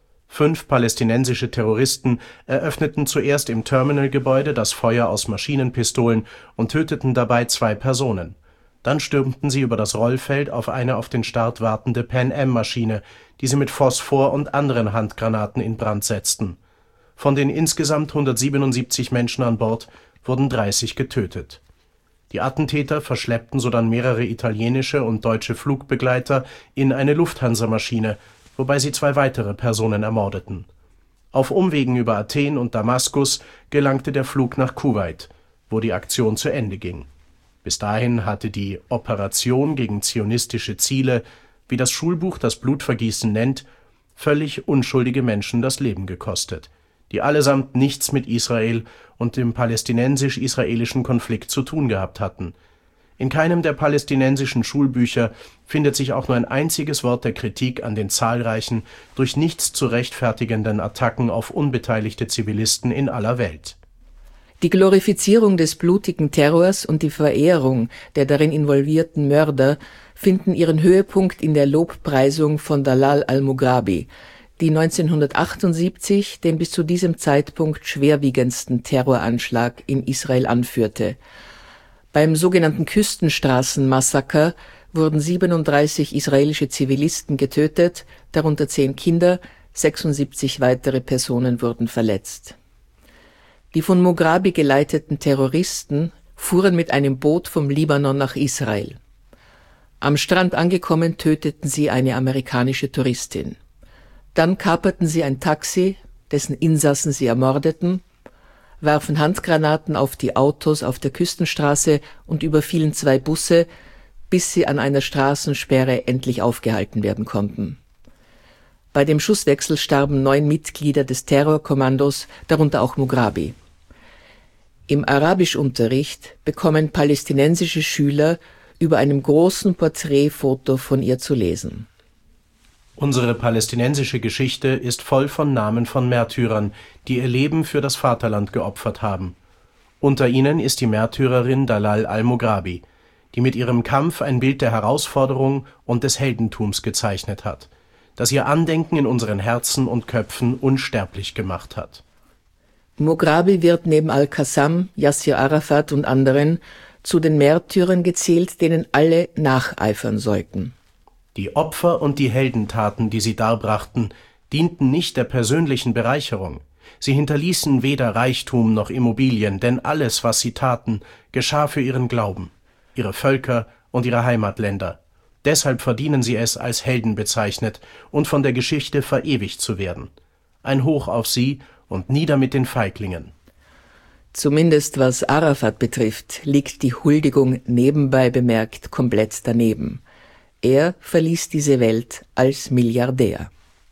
5 palästinensische Terroristen eröffneten zuerst im Terminalgebäude das Feuer aus Maschinenpistolen und töteten dabei 2 Personen. Dann stürmten sie über das Rollfeld auf eine auf den Start wartende Pan-Am-Maschine, die sie mit Phosphor und anderen Handgranaten in Brand setzten. Von den insgesamt 177 Menschen an Bord wurden 30 getötet. Die Attentäter verschleppten sodann mehrere italienische und deutsche Flugbegleiter in eine Lufthansa-Maschine, wobei sie 2 weitere Personen ermordeten. Auf Umwegen über Athen und Damaskus gelangte der Flug nach Kuwait, wo die Aktion zu Ende ging. Bis dahin hatte die Operation gegen zionistische Ziele, wie das Schulbuch das Blutvergießen nennt, völlig unschuldige Menschen das Leben gekostet, die allesamt nichts mit Israel und dem palästinensisch-israelischen Konflikt zu tun gehabt hatten. In keinem der palästinensischen Schulbücher findet sich auch nur ein einziges Wort der Kritik an den zahlreichen, durch nichts zu rechtfertigenden Attacken auf unbeteiligte Zivilisten in aller Welt. Die Glorifizierung des blutigen Terrors und die Verehrung der darin involvierten Mörder finden ihren Höhepunkt in der Lobpreisung von Dalal al-Mughrabi, die 1978 den bis zu diesem Zeitpunkt schwerwiegendsten Terroranschlag in Israel anführte. Beim sogenannten Küstenstraßenmassaker wurden 37 israelische Zivilisten getötet, darunter 10 Kinder, 76 weitere Personen wurden verletzt. Die von Mughrabi geleiteten Terroristen fuhren mit einem Boot vom Libanon nach Israel. Am Strand angekommen, töteten sie eine amerikanische Touristin. Dann kaperten sie ein Taxi, dessen Insassen sie ermordeten, warfen Handgranaten auf die Autos auf der Küstenstraße und überfielen 2 Busse, bis sie an einer Straßensperre endlich aufgehalten werden konnten. Bei dem Schusswechsel starben 9 Mitglieder des Terrorkommandos, darunter auch Mughrabi. Im Arabischunterricht bekommen palästinensische Schüler über einem großen Porträtfoto von ihr zu lesen. Unsere palästinensische Geschichte ist voll von Namen von Märtyrern, die ihr Leben für das Vaterland geopfert haben. Unter ihnen ist die Märtyrerin Dalal al-Mughrabi, die mit ihrem Kampf ein Bild der Herausforderung und des Heldentums gezeichnet hat, das ihr Andenken in unseren Herzen und Köpfen unsterblich gemacht hat. Mughrabi wird neben Al-Qassam, Yassir Arafat und anderen zu den Märtyrern gezählt, denen alle nacheifern sollten. Die Opfer und die Heldentaten, die sie darbrachten, dienten nicht der persönlichen Bereicherung. Sie hinterließen weder Reichtum noch Immobilien, denn alles, was sie taten, geschah für ihren Glauben, ihre Völker und ihre Heimatländer. Deshalb verdienen sie es, als Helden bezeichnet und von der Geschichte verewigt zu werden. Ein Hoch auf sie und nieder mit den Feiglingen. Zumindest was Arafat betrifft, liegt die Huldigung nebenbei bemerkt komplett daneben. Er verließ diese Welt als Milliardär.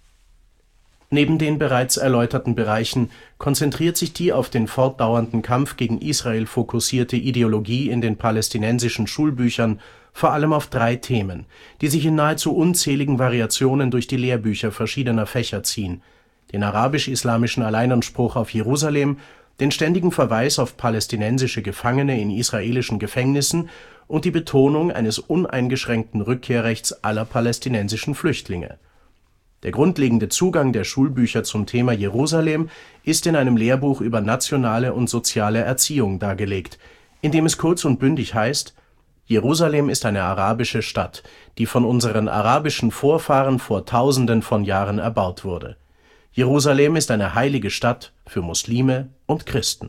Neben den bereits erläuterten Bereichen konzentriert sich die auf den fortdauernden Kampf gegen Israel fokussierte Ideologie in den palästinensischen Schulbüchern vor allem auf 3 Themen, die sich in nahezu unzähligen Variationen durch die Lehrbücher verschiedener Fächer ziehen: den arabisch-islamischen Alleinanspruch auf Jerusalem, den ständigen Verweis auf palästinensische Gefangene in israelischen Gefängnissen und die Betonung eines uneingeschränkten Rückkehrrechts aller palästinensischen Flüchtlinge. Der grundlegende Zugang der Schulbücher zum Thema Jerusalem ist in einem Lehrbuch über nationale und soziale Erziehung dargelegt, in dem es kurz und bündig heißt: Jerusalem ist eine arabische Stadt, die von unseren arabischen Vorfahren vor Tausenden von Jahren erbaut wurde. Jerusalem ist eine heilige Stadt für Muslime und Christen.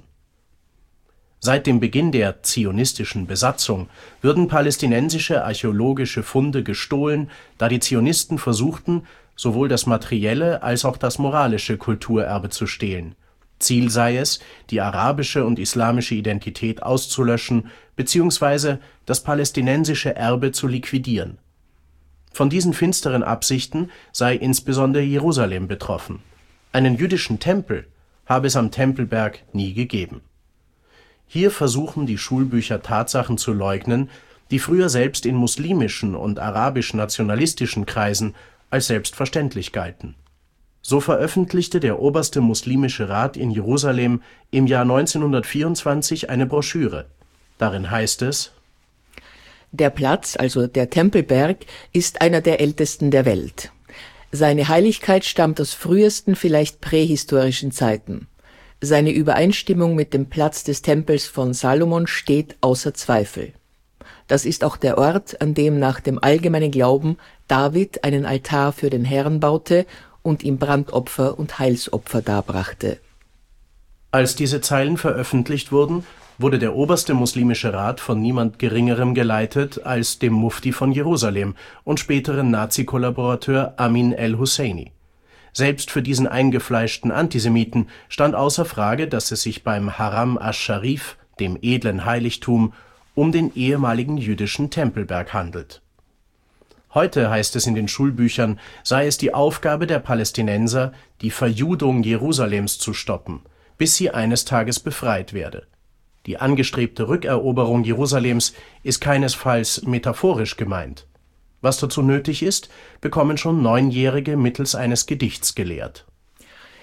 Seit dem Beginn der zionistischen Besatzung würden palästinensische archäologische Funde gestohlen, da die Zionisten versuchten, sowohl das materielle als auch das moralische Kulturerbe zu stehlen. Ziel sei es, die arabische und islamische Identität auszulöschen bzw. das palästinensische Erbe zu liquidieren. Von diesen finsteren Absichten sei insbesondere Jerusalem betroffen. Einen jüdischen Tempel habe es am Tempelberg nie gegeben. Hier versuchen die Schulbücher Tatsachen zu leugnen, die früher selbst in muslimischen und arabisch-nationalistischen Kreisen als selbstverständlich galten. So veröffentlichte der oberste muslimische Rat in Jerusalem im Jahr 1924 eine Broschüre. Darin heißt es: Der Platz, also der Tempelberg, ist einer der ältesten der Welt. Seine Heiligkeit stammt aus frühesten, vielleicht prähistorischen Zeiten. Seine Übereinstimmung mit dem Platz des Tempels von Salomon steht außer Zweifel. Das ist auch der Ort, an dem nach dem allgemeinen Glauben David einen Altar für den Herrn baute und ihm Brandopfer und Heilsopfer darbrachte. Als diese Zeilen veröffentlicht wurden, wurde der oberste muslimische Rat von niemand Geringerem geleitet als dem Mufti von Jerusalem und späteren Nazi-Kollaborateur Amin el-Husseini. Selbst für diesen eingefleischten Antisemiten stand außer Frage, dass es sich beim Haram asch-Scharif, dem edlen Heiligtum, um den ehemaligen jüdischen Tempelberg handelt. Heute heißt es in den Schulbüchern, sei es die Aufgabe der Palästinenser, die Verjudung Jerusalems zu stoppen, bis sie eines Tages befreit werde. Die angestrebte Rückeroberung Jerusalems ist keinesfalls metaphorisch gemeint. Was dazu nötig ist, bekommen schon 9-Jährige mittels eines Gedichts gelehrt.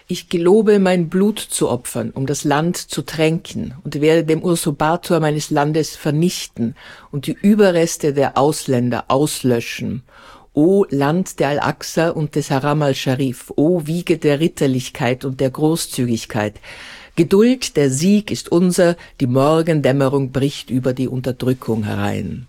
Ich gelobe, mein Blut zu opfern, um das Land zu tränken, und werde den Usurpator meines Landes vernichten und die Überreste der Ausländer auslöschen. O Land der Al-Aqsa und des Haram al-Sharif, o Wiege der Ritterlichkeit und der Großzügigkeit. Geduld, der Sieg ist unser, die Morgendämmerung bricht über die Unterdrückung herein.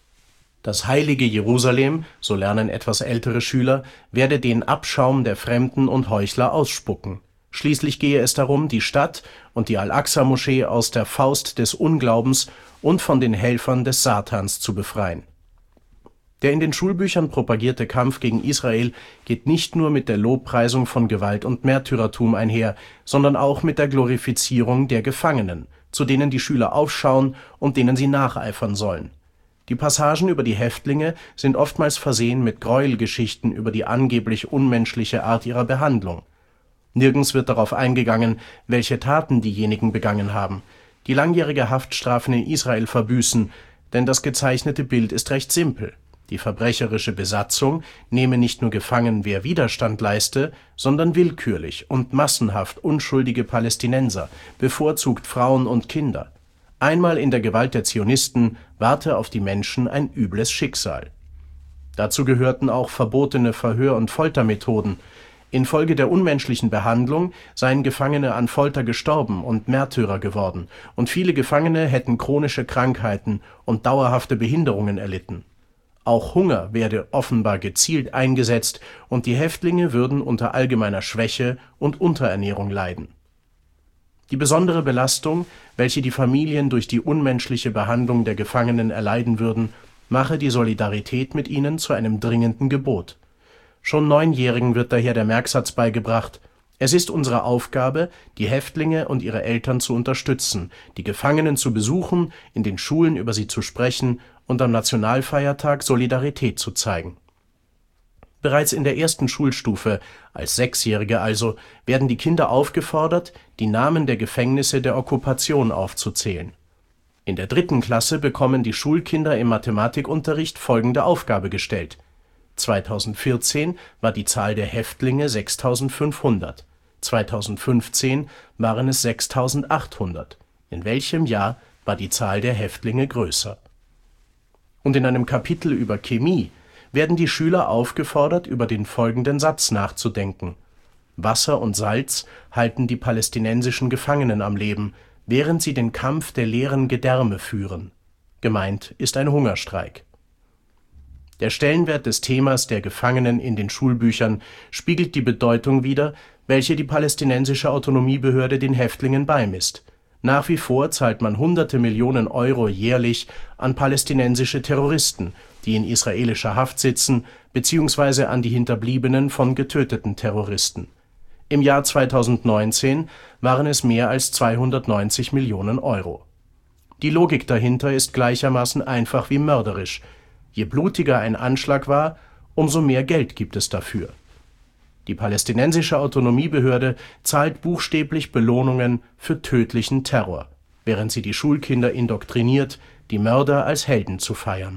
Das heilige Jerusalem, so lernen etwas ältere Schüler, werde den Abschaum der Fremden und Heuchler ausspucken. Schließlich gehe es darum, die Stadt und die Al-Aqsa-Moschee aus der Faust des Unglaubens und von den Helfern des Satans zu befreien. Der in den Schulbüchern propagierte Kampf gegen Israel geht nicht nur mit der Lobpreisung von Gewalt und Märtyrertum einher, sondern auch mit der Glorifizierung der Gefangenen, zu denen die Schüler aufschauen und denen sie nacheifern sollen. Die Passagen über die Häftlinge sind oftmals versehen mit Gräuelgeschichten über die angeblich unmenschliche Art ihrer Behandlung. Nirgends wird darauf eingegangen, welche Taten diejenigen begangen haben, die langjährige Haftstrafen in Israel verbüßen, denn das gezeichnete Bild ist recht simpel. Die verbrecherische Besatzung nehme nicht nur gefangen, wer Widerstand leiste, sondern willkürlich und massenhaft unschuldige Palästinenser, bevorzugt Frauen und Kinder. Einmal in der Gewalt der Zionisten warte auf die Menschen ein übles Schicksal. Dazu gehörten auch verbotene Verhör- und Foltermethoden. Infolge der unmenschlichen Behandlung seien Gefangene an Folter gestorben und Märtyrer geworden, und viele Gefangene hätten chronische Krankheiten und dauerhafte Behinderungen erlitten. Auch Hunger werde offenbar gezielt eingesetzt, und die Häftlinge würden unter allgemeiner Schwäche und Unterernährung leiden. Die besondere Belastung, welche die Familien durch die unmenschliche Behandlung der Gefangenen erleiden würden, mache die Solidarität mit ihnen zu einem dringenden Gebot. Schon 9-Jährigen wird daher der Merksatz beigebracht: Es ist unsere Aufgabe, die Häftlinge und ihre Eltern zu unterstützen, die Gefangenen zu besuchen, in den Schulen über sie zu sprechen und am Nationalfeiertag Solidarität zu zeigen. Bereits in der ersten Schulstufe, als 6-Jährige also, werden die Kinder aufgefordert, die Namen der Gefängnisse der Okkupation aufzuzählen. In der 3. Klasse bekommen die Schulkinder im Mathematikunterricht folgende Aufgabe gestellt: 2014 war die Zahl der Häftlinge 6.500, 2015 waren es 6.800. In welchem Jahr war die Zahl der Häftlinge größer? Und in einem Kapitel über Chemie werden die Schüler aufgefordert, über den folgenden Satz nachzudenken: Wasser und Salz halten die palästinensischen Gefangenen am Leben, während sie den Kampf der leeren Gedärme führen. Gemeint ist ein Hungerstreik. Der Stellenwert des Themas der Gefangenen in den Schulbüchern spiegelt die Bedeutung wider, welche die palästinensische Autonomiebehörde den Häftlingen beimisst. Nach wie vor zahlt man hunderte Millionen Euro jährlich an palästinensische Terroristen, die in israelischer Haft sitzen, beziehungsweise an die Hinterbliebenen von getöteten Terroristen. Im Jahr 2019 waren es mehr als 290 Millionen Euro. Die Logik dahinter ist gleichermaßen einfach wie mörderisch: Je blutiger ein Anschlag war, umso mehr Geld gibt es dafür. Die palästinensische Autonomiebehörde zahlt buchstäblich Belohnungen für tödlichen Terror, während sie die Schulkinder indoktriniert, die Mörder als Helden zu feiern.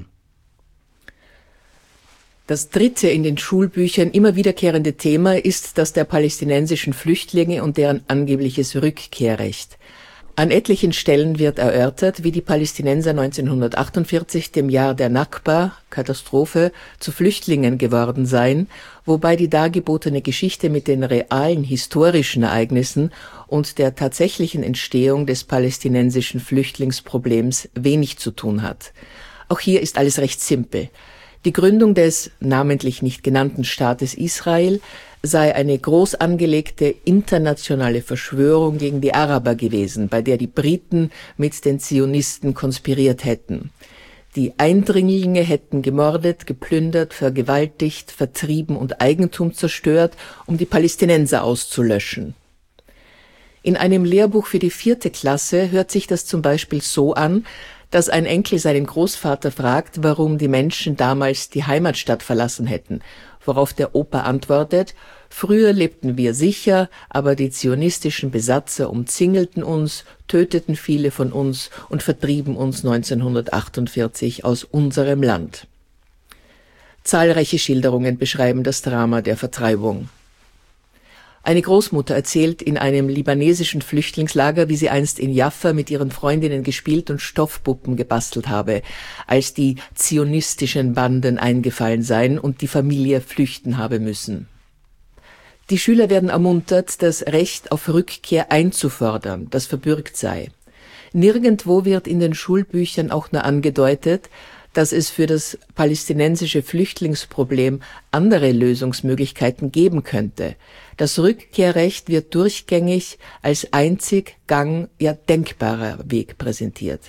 Das dritte in den Schulbüchern immer wiederkehrende Thema ist das der palästinensischen Flüchtlinge und deren angebliches Rückkehrrecht. An etlichen Stellen wird erörtert, wie die Palästinenser 1948, dem Jahr der Nakba, Katastrophe, zu Flüchtlingen geworden seien, wobei die dargebotene Geschichte mit den realen historischen Ereignissen und der tatsächlichen Entstehung des palästinensischen Flüchtlingsproblems wenig zu tun hat. Auch hier ist alles recht simpel. Die Gründung des namentlich nicht genannten Staates Israel sei eine groß angelegte internationale Verschwörung gegen die Araber gewesen, bei der die Briten mit den Zionisten konspiriert hätten. Die Eindringlinge hätten gemordet, geplündert, vergewaltigt, vertrieben und Eigentum zerstört, um die Palästinenser auszulöschen. In einem Lehrbuch für die 4. Klasse hört sich das zum Beispiel so an, dass ein Enkel seinen Großvater fragt, warum die Menschen damals die Heimatstadt verlassen hätten, worauf der Opa antwortet: Früher lebten wir sicher, aber die zionistischen Besatzer umzingelten uns, töteten viele von uns und vertrieben uns 1948 aus unserem Land. Zahlreiche Schilderungen beschreiben das Drama der Vertreibung. Eine Großmutter erzählt in einem libanesischen Flüchtlingslager, wie sie einst in Jaffa mit ihren Freundinnen gespielt und Stoffpuppen gebastelt habe, als die zionistischen Banden eingefallen seien und die Familie flüchten habe müssen. Die Schüler werden ermuntert, das Recht auf Rückkehr einzufordern, das verbürgt sei. Nirgendwo wird in den Schulbüchern auch nur angedeutet, dass es für das palästinensische Flüchtlingsproblem andere Lösungsmöglichkeiten geben könnte. Das Rückkehrrecht wird durchgängig als einzig denkbarer Weg präsentiert.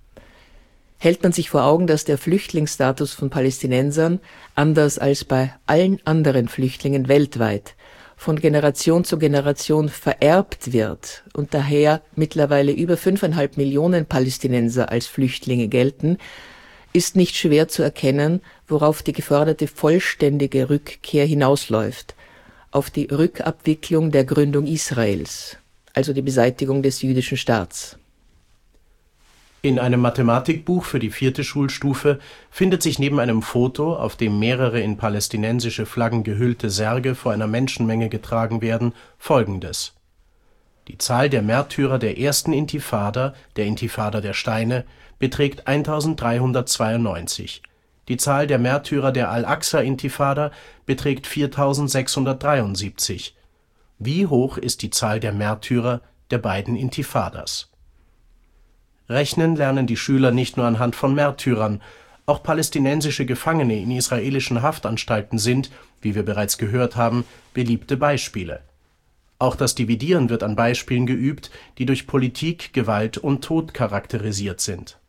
Hält man sich vor Augen, dass der Flüchtlingsstatus von Palästinensern, anders als bei allen anderen Flüchtlingen weltweit, von Generation zu Generation vererbt wird und daher mittlerweile über 5,5 Millionen Palästinenser als Flüchtlinge gelten, ist nicht schwer zu erkennen, worauf die geforderte vollständige Rückkehr hinausläuft: auf die Rückabwicklung der Gründung Israels, also die Beseitigung des jüdischen Staats. In einem Mathematikbuch für die 4. Schulstufe findet sich neben einem Foto, auf dem mehrere in palästinensische Flaggen gehüllte Särge vor einer Menschenmenge getragen werden, Folgendes: Die Zahl der Märtyrer der ersten Intifada, der Intifada der Steine, beträgt 1392. Die Zahl der Märtyrer der Al-Aqsa-Intifada beträgt 4673. Wie hoch ist die Zahl der Märtyrer der beiden Intifadas? Rechnen lernen die Schüler nicht nur anhand von Märtyrern. Auch palästinensische Gefangene in israelischen Haftanstalten sind, wie wir bereits gehört haben, beliebte Beispiele. Auch das Dividieren wird an Beispielen geübt, die durch Politik, Gewalt und Tod charakterisiert sind.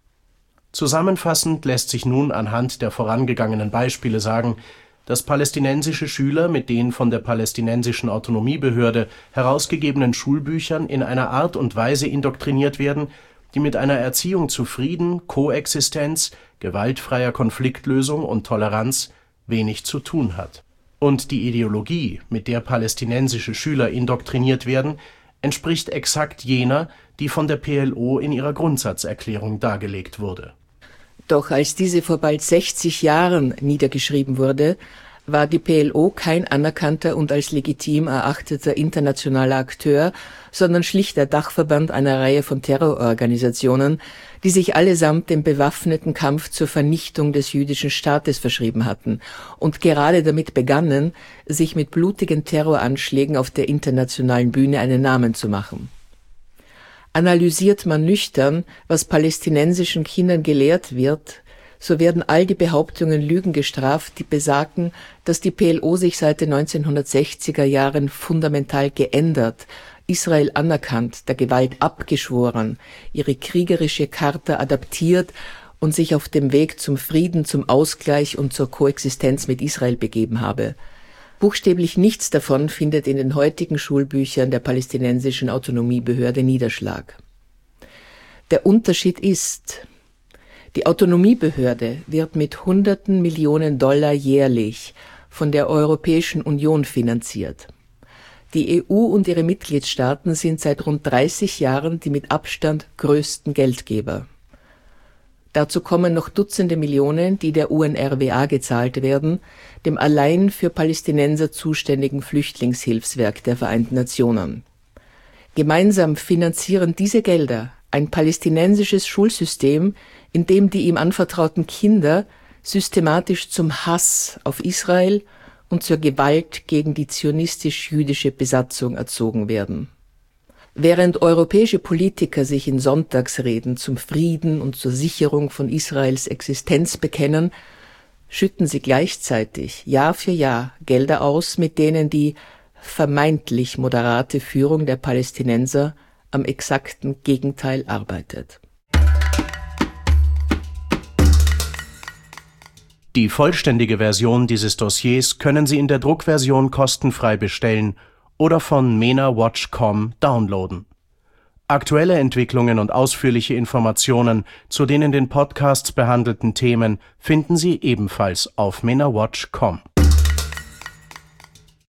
Zusammenfassend lässt sich nun anhand der vorangegangenen Beispiele sagen, dass palästinensische Schüler mit den von der palästinensischen Autonomiebehörde herausgegebenen Schulbüchern in einer Art und Weise indoktriniert werden, die mit einer Erziehung zu Frieden, Koexistenz, gewaltfreier Konfliktlösung und Toleranz wenig zu tun hat. Und die Ideologie, mit der palästinensische Schüler indoktriniert werden, entspricht exakt jener, die von der PLO in ihrer Grundsatzerklärung dargelegt wurde. Doch als diese vor bald 60 Jahren niedergeschrieben wurde, war die PLO kein anerkannter und als legitim erachteter internationaler Akteur, sondern schlicht der Dachverband einer Reihe von Terrororganisationen, die sich allesamt dem bewaffneten Kampf zur Vernichtung des jüdischen Staates verschrieben hatten und gerade damit begannen, sich mit blutigen Terroranschlägen auf der internationalen Bühne einen Namen zu machen. Analysiert man nüchtern, was palästinensischen Kindern gelehrt wird, so werden all die Behauptungen Lügen gestraft, die besagen, dass die PLO sich seit den 1960er Jahren fundamental geändert, Israel anerkannt, der Gewalt abgeschworen, ihre kriegerische Charta adaptiert und sich auf dem Weg zum Frieden, zum Ausgleich und zur Koexistenz mit Israel begeben habe. Buchstäblich nichts davon findet in den heutigen Schulbüchern der palästinensischen Autonomiebehörde Niederschlag. Der Unterschied ist: Die Autonomiebehörde wird mit Hunderten Millionen Dollar jährlich von der Europäischen Union finanziert. Die EU und ihre Mitgliedstaaten sind seit rund 30 Jahren die mit Abstand größten Geldgeber. Dazu kommen noch Dutzende Millionen, die der UNRWA gezahlt werden, dem allein für Palästinenser zuständigen Flüchtlingshilfswerk der Vereinten Nationen. Gemeinsam finanzieren diese Gelder ein palästinensisches Schulsystem, in dem die ihm anvertrauten Kinder systematisch zum Hass auf Israel und zur Gewalt gegen die zionistisch-jüdische Besatzung erzogen werden. Während europäische Politiker sich in Sonntagsreden zum Frieden und zur Sicherung von Israels Existenz bekennen, schütten sie gleichzeitig Jahr für Jahr Gelder aus, mit denen die vermeintlich moderate Führung der Palästinenser am exakten Gegenteil arbeitet. Die vollständige Version dieses Dossiers können Sie in der Druckversion kostenfrei bestellen oder von MENA-Watch.com downloaden. Aktuelle Entwicklungen und ausführliche Informationen zu den in den Podcasts behandelten Themen finden Sie ebenfalls auf MENA-Watch.com.